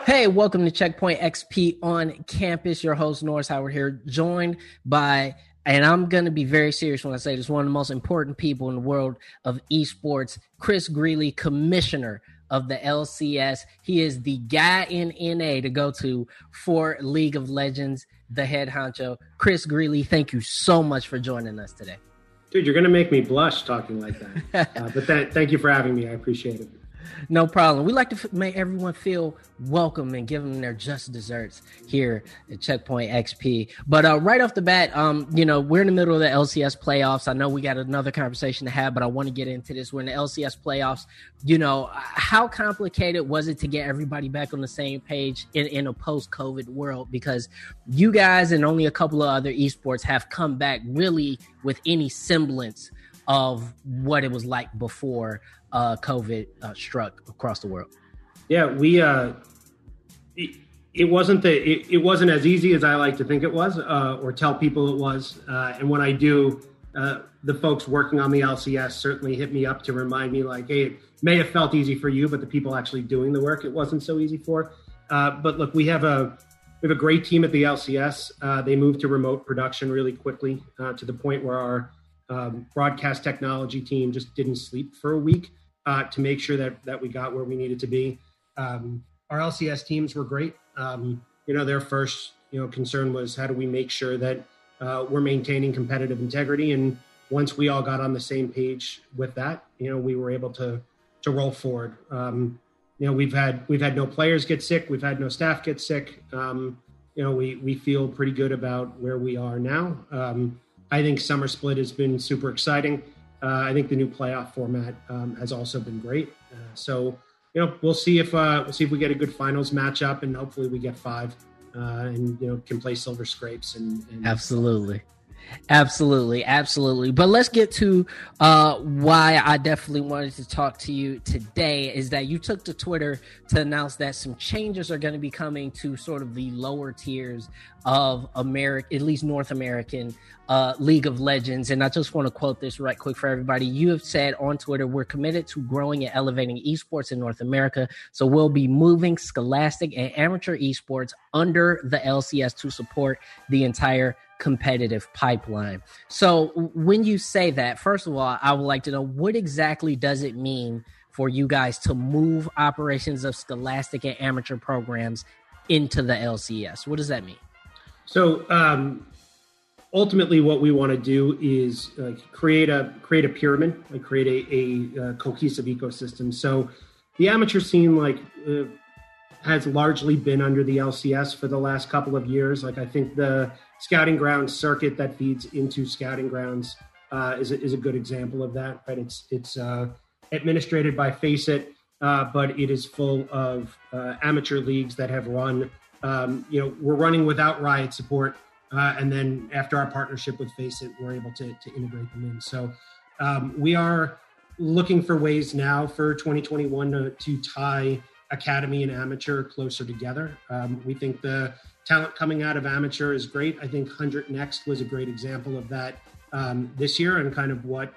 Hey, welcome to Checkpoint XP on campus. Your host, Norris Howard here, joined by, and I'm going to be very serious when I say this, one of the most important people in the world of esports, Chris Greeley, commissioner of the LCS. He is the guy in NA to go to for League of Legends, the head honcho. Chris Greeley, thank you so much for joining us today. Dude, you're going to make me blush talking like that. But thank you for having me. I appreciate it. No problem. We like to make everyone feel welcome and give them their just desserts here at Checkpoint XP. But right off the bat, we're in the middle of the LCS playoffs. I know we got another conversation to have, but I want to get into this. We're in the LCS playoffs. How complicated was it to get everybody back on the same page in a post-COVID world? Because you guys and only a couple of other esports have come back really with any semblance of what it was like before COVID struck across the world. Yeah, it wasn't as easy as I like to think it was, or tell people it was. And when I do, the folks working on the LCS certainly hit me up to remind me, like, hey, it may have felt easy for you, but the people actually doing the work, it wasn't so easy for. But look, we have a great team at the LCS. They moved to remote production really quickly, to the point where our broadcast technology team just didn't sleep for a week to make sure that we got where we needed to be. Our LCS teams were great. Their first concern was, how do we make sure that we're maintaining competitive integrity? And once we all got on the same page with that, we were able to roll forward. We've had no players get sick. We've had no staff get sick. We feel pretty good about where we are now. I think Summer Split has been super exciting. I think the new playoff format has also been great. We'll see if we get a good finals matchup, and hopefully we get 5 and can play Silver Scrapes and Absolutely. But let's get to why I definitely wanted to talk to you today, is that you took to Twitter to announce that some changes are going to be coming to sort of the lower tiers of America, at least North American League of Legends. And I just want to quote this right quick for everybody. You have said on Twitter, we're committed to growing and elevating esports in North America. So we'll be moving scholastic and amateur esports under the LCS to support the entire competitive pipeline. So when you say that, first of all, I would like to know, what exactly does it mean for you guys to move operations of scholastic and amateur programs into the LCS? What does that mean? So ultimately what we want to do is create a pyramid, create a cohesive ecosystem. So the amateur scene has largely been under the LCS for the last couple of years. I think the Scouting Grounds circuit that feeds into Scouting Grounds is a good example of that. Right? It's administrated by Faceit, but it is full of amateur leagues that have run. We're running without Riot support, and then after our partnership with Faceit, we're able to integrate them in. So we are looking for ways now for 2021 to tie academy and amateur closer together. We think the talent coming out of amateur is great. I think 100 Next was a great example of that this year, and kind of what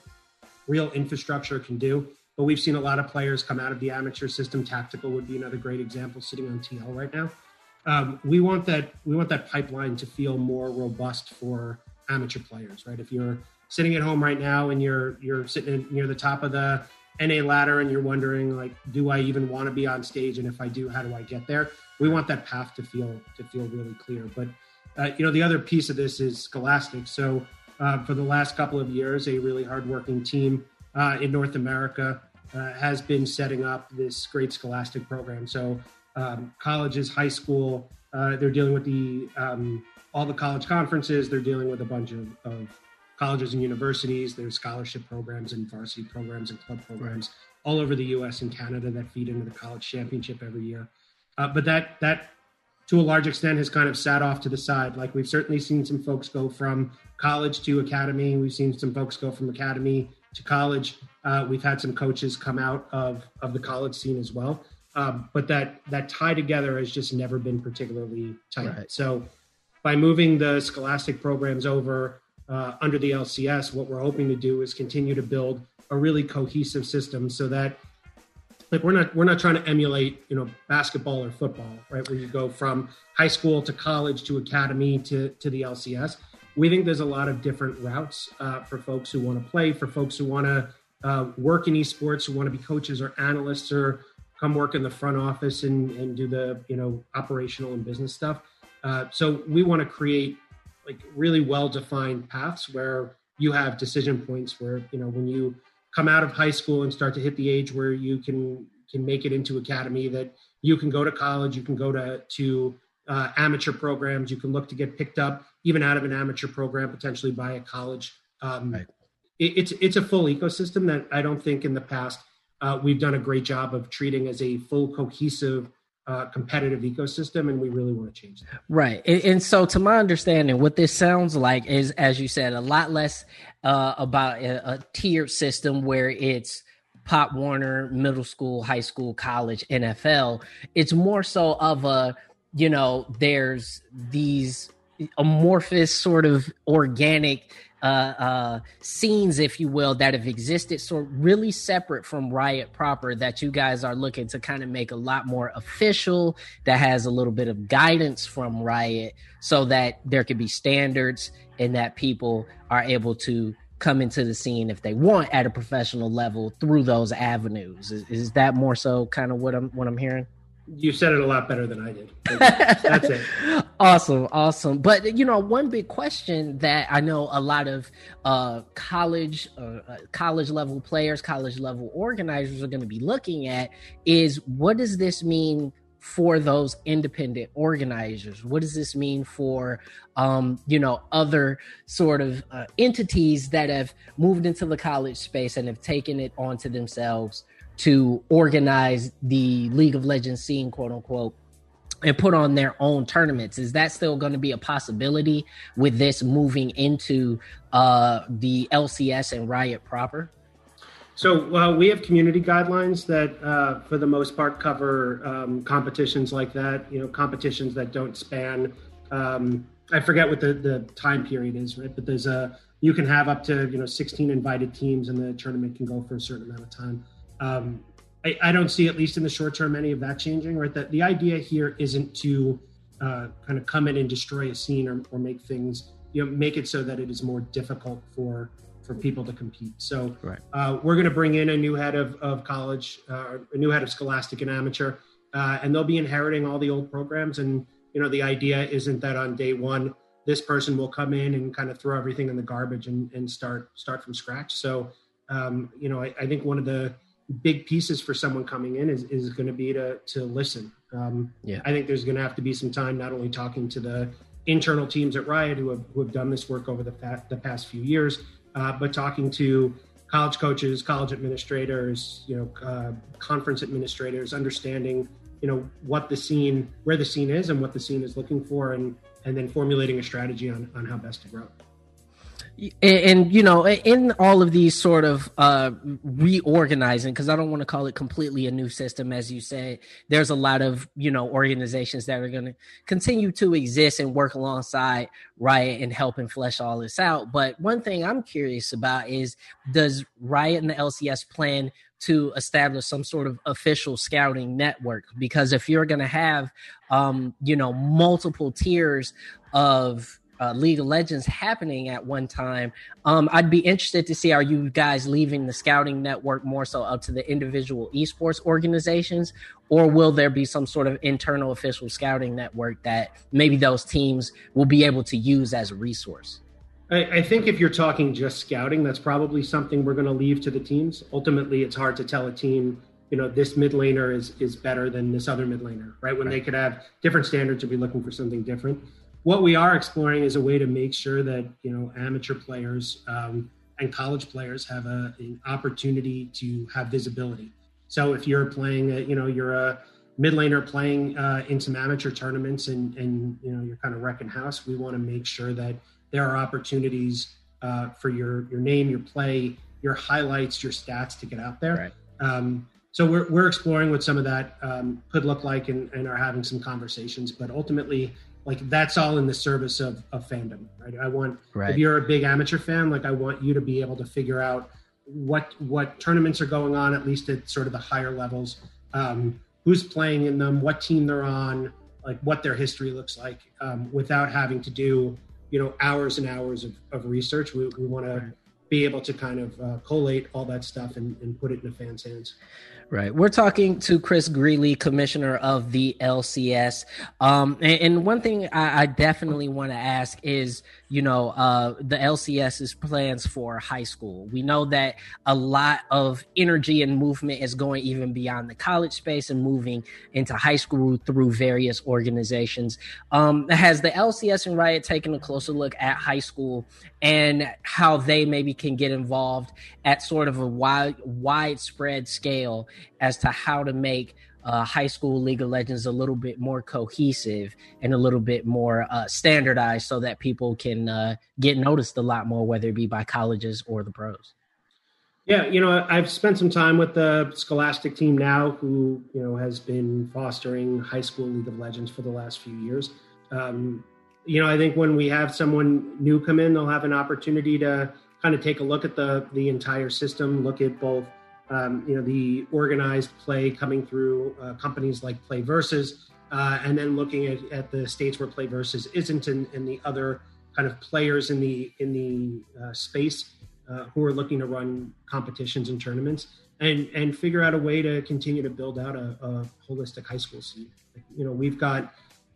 real infrastructure can do. But we've seen a lot of players come out of the amateur system. Tactical would be another great example sitting on TL right now. We want that pipeline to feel more robust for amateur players, right? If you're sitting at home right now and you're sitting near the top of the NA ladder and you're wondering, do I even want to be on stage? And if I do, how do I get there? We want that path to feel really clear. But the other piece of this is Scholastic. So for the last couple of years, a really hardworking team in North America has been setting up this great Scholastic program. So colleges, high school, they're dealing with all the college conferences. They're dealing with a bunch of colleges and universities. There's scholarship programs and varsity programs and club programs all over the US and Canada that feed into the college championship every year. But that to a large extent has kind of sat off to the side. We've certainly seen some folks go from college to academy. We've seen some folks go from academy to college. We've had some coaches come out of the college scene as well. But that tie together has just never been particularly tight. Right. So by moving the Scholastic programs over under the LCS, what we're hoping to do is continue to build a really cohesive system so that like we're not trying to emulate, basketball or football, right? Where you go from high school to college to academy to the LCS. We think there's a lot of different routes for folks who want to play, for folks who want to work in esports, who want to be coaches or analysts, or come work in the front office and do the, operational and business stuff. So we want to create like really well-defined paths where you have decision points where, when you come out of high school and start to hit the age where you can make it into academy, that you can go to college, you can go to amateur programs, you can look to get picked up even out of an amateur program, potentially by a college. Right. It's a full ecosystem that I don't think in the past we've done a great job of treating as a full cohesive competitive ecosystem, and we really want to change that. Right. And so to my understanding, what this sounds like is, as you said, a lot less about a tiered system where it's Pop Warner, middle school, high school, college, NFL. It's more so of a, there's these amorphous sort of organic scenes, if you will, that have existed sort of really separate from Riot proper, that you guys are looking to kind of make a lot more official, that has a little bit of guidance from Riot so that there could be standards and that people are able to come into the scene if they want at a professional level through those avenues. Is that more so kind of what I'm hearing? You said it a lot better than I did. That's it. Awesome. But, one big question that I know a lot of college level players, college level organizers are going to be looking at is, what does this mean for those independent organizers? What does this mean for, other sort of entities that have moved into the college space and have taken it onto themselves to organize the League of Legends scene, quote unquote, and put on their own tournaments? Is that still going to be a possibility with this moving into the LCS and Riot proper? So we have community guidelines that, for the most part, cover competitions like that. Competitions that don't span. I forget what the time period is, right? But there's you can have up to 16 invited teams, and the tournament can go for a certain amount of time. I don't see, at least in the short term, any of that changing. Right? That the idea here isn't to kind of come in and destroy a scene or make things, make it so that it is more difficult for people to compete. So right. We're going to bring in a new head of college, a new head of Scholastic and Amateur, and they'll be inheriting all the old programs. And, the idea isn't that on day one, this person will come in and kind of throw everything in the garbage and start from scratch. So, I think one of the big pieces for someone coming in is going to be to listen. I think there's going to have to be some time, not only talking to the internal teams at Riot who have done this work over the past few years, but talking to college coaches, college administrators, conference administrators, understanding, where the scene is and what the scene is looking for, and then formulating a strategy on how best to grow. And in all of these sort of reorganizing, because I don't want to call it completely a new system, as you say, there's a lot of organizations that are going to continue to exist and work alongside Riot and help and flesh all this out. But one thing I'm curious about is, does Riot and the LCS plan to establish some sort of official scouting network? Because if you're going to have multiple tiers of League of Legends happening at one time, I'd be interested to see, are you guys leaving the scouting network more so up to the individual esports organizations, or will there be some sort of internal official scouting network that maybe those teams will be able to use as a resource? I think if you're talking just scouting, that's probably something we're going to leave to the teams. Ultimately, it's hard to tell a team, this mid laner is better than this other mid laner, right? When they could have different standards or be looking for something different. What we are exploring is a way to make sure that, amateur players and college players have an opportunity to have visibility. So if you're playing, you're a mid laner playing in some amateur tournaments and you're kind of wrecking house, we want to make sure that there are opportunities for your name, your play, your highlights, your stats to get out there. Right. So we're exploring what some of that could look like and are having some conversations. But ultimately, that's all in the service of fandom, right? I want, if you're a big amateur fan, I want you to be able to figure out, what tournaments are going on, at least at sort of the higher levels, who's playing in them, what team they're on, like what their history looks like, without having to do, hours and hours of research. We want to be able to kind of collate all that stuff and put it in the fans' hands. Right. We're talking to Chris Greeley, commissioner of the LCS. And one thing I definitely want to ask is, the LCS's plans for high school. We know that a lot of energy and movement is going even beyond the college space and moving into high school through various organizations. Has the LCS and Riot taken a closer look at high school and how they maybe can get involved at sort of a widespread scale as to how to make high school League of Legends a little bit more cohesive and a little bit more standardized so that people can get noticed a lot more, whether it be by colleges or the pros? Yeah, I've spent some time with the Scholastic team now, who, has been fostering high school League of Legends for the last few years. I think when we have someone new come in, they'll have an opportunity to kind of take a look at the entire system, look at both the organized play coming through companies like PlayVS, and then looking at the states where PlayVS isn't, and the other kind of players in the space who are looking to run competitions and tournaments, and figure out a way to continue to build out a holistic high school scene. We've got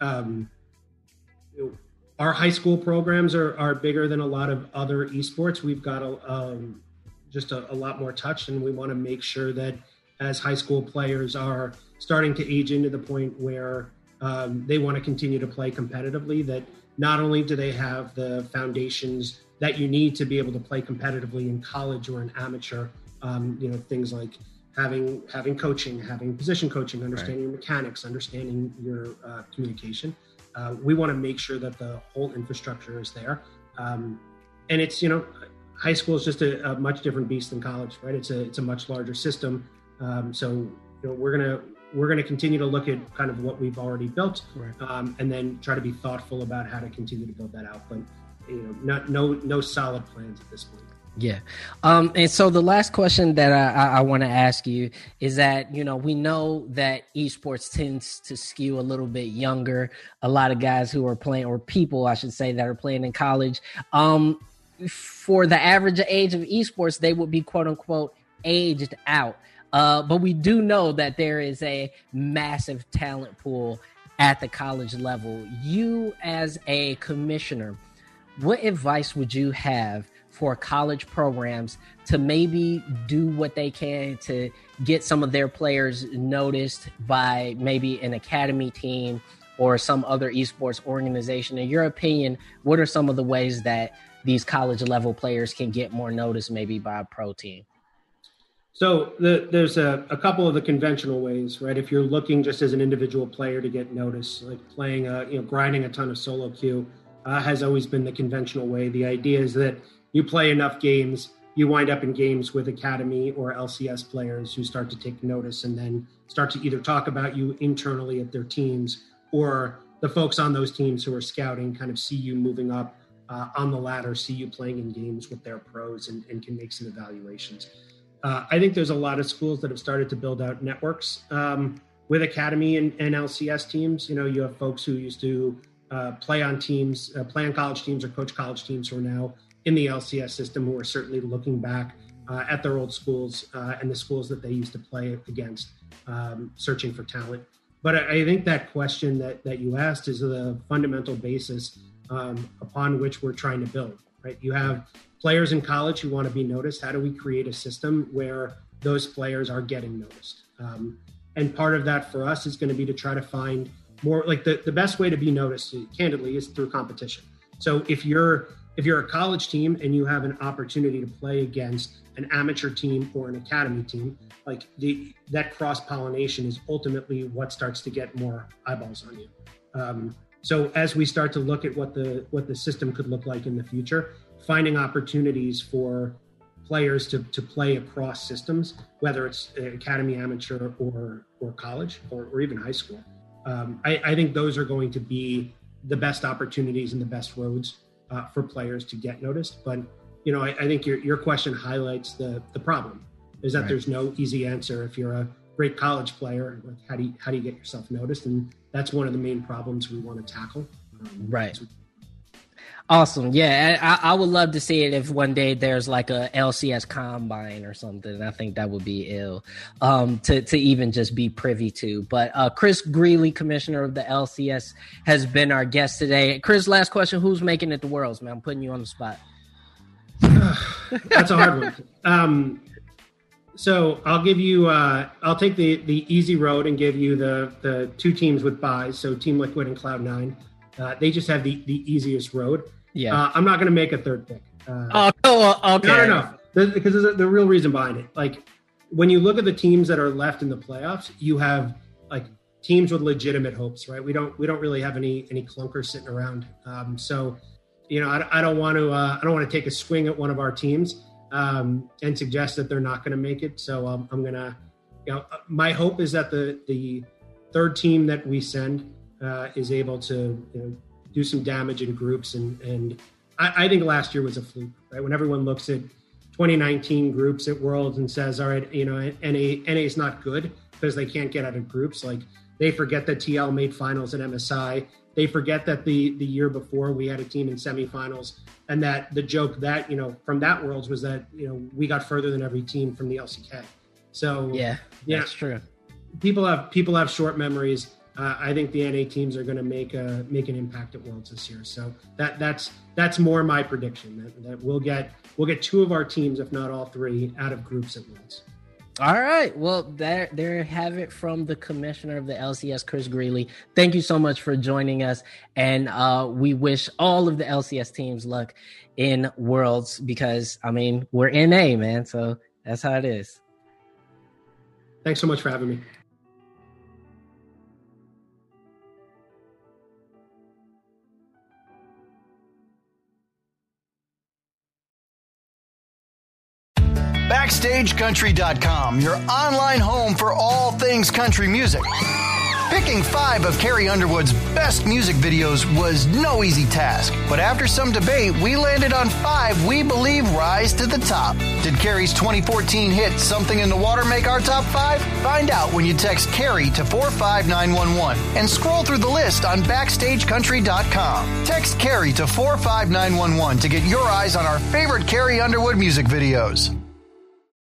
our high school programs are bigger than a lot of other esports. We've got just a lot more touch, and we want to make sure that as high school players are starting to age into the point where they want to continue to play competitively, that not only do they have the foundations that you need to be able to play competitively in college or in amateur, things like having coaching, having position coaching, understanding your mechanics, understanding your communication. We want to make sure that the whole infrastructure is there. And it's, high school is just a much different beast than college, right? It's a much larger system. So we're gonna continue to look at kind of what we've already built, and then try to be thoughtful about how to continue to build that out. But no solid plans at this point. Yeah. And so the last question that I want to ask you is that, we know that esports tends to skew a little bit younger. A lot of guys who are playing, or people, I should say, that are playing in college. For the average age of esports, they would be quote unquote aged out. But we do know that there is a massive talent pool at the college level. You, as a commissioner, what advice would you have for college programs to maybe do what they can to get some of their players noticed by maybe an academy team or some other esports organization? In your opinion, what are some of the ways that these college level players can get more noticed maybe by a pro team? So there's a couple of the conventional ways, right? If you're looking just as an individual player to get noticed, like playing, grinding a ton of solo queue has always been the conventional way. The idea is that you play enough games, you wind up in games with academy or LCS players who start to take notice and then start to either talk about you internally at their teams, or the folks on those teams who are scouting kind of see you moving up on the ladder, see you playing in games with their pros and can make some evaluations. I think there's a lot of schools that have started to build out networks with academy and LCS teams. You have folks who used to play on teams, play on college teams or coach college teams who are now in the LCS system, who are certainly looking back at their old schools and the schools that they used to play against, searching for talent. But I think that question that you asked is the fundamental basis upon which we're trying to build, right? You have players in college who want to be noticed. How do we create a system where those players are getting noticed? And part of that for us is going to be to try to find more, like the best way to be noticed, candidly, is through competition. So if you're a college team and you have an opportunity to play against an amateur team or an academy team, like that cross-pollination is ultimately what starts to get more eyeballs on you. So as we start to look at what the system could look like in the future, finding opportunities for players to play across systems, whether it's academy, amateur, or college, or even high school, I think those are going to be the best opportunities and the best roads for players to get noticed. But I think your question highlights the problem, is that there's no easy answer. If you're a great college player, like how do you get yourself noticed? And that's one of the main problems we want to tackle. Right. Awesome. Yeah, I would love to see it if one day there's like a LCS combine or something. I think that would be ill to even just be privy to. But Chris Greeley, commissioner of the LCS, has been our guest today. Chris, last question. Who's making it to Worlds, man? I'm putting you on the spot. That's a hard one. So I'll give you, I'll take the easy road and give you the two teams with buys. So Team Liquid and Cloud9. They just have the easiest road. Yeah. I'm not going to make a third pick. Okay. No. Because there's the real reason behind it. Like, when you look at the teams that are left in the playoffs, you have like teams with legitimate hopes, right? We don't really have any clunkers sitting around. So, I don't want to take a swing at one of our teams and suggest that they're not going to make it. So I'm going to, my hope is that the third team that we send is able to do some damage in groups. And I think last year was a fluke, right? When everyone looks at 2019 groups at Worlds and says, all right, NA is not good because they can't get out of groups. Like, they forget that TL made finals at MSI. They forget that the year before we had a team in semifinals, and that the joke that, from that Worlds was that, we got further than every team from the LCK. So yeah, that's true. People have short memories. I think the NA teams are going to make an impact at Worlds this year. So that's more my prediction, that we'll get two of our teams, if not all three, out of groups at Worlds. All right. Well, there you have it from the commissioner of the LCS, Chris Greeley. Thank you so much for joining us. And we wish all of the LCS teams luck in Worlds because, we're NA, man. So that's how it is. Thanks so much for having me. BackstageCountry.com, your online home for all things country music. Picking 5 of Carrie Underwood's best music videos was no easy task, but after some debate, we landed on 5 we believe rise to the top. Did Carrie's 2014 hit Something in the Water make our top 5? Find out when you text Carrie to 45911 and scroll through the list on BackstageCountry.com. Text Carrie to 45911 to get your eyes on our favorite Carrie Underwood music videos.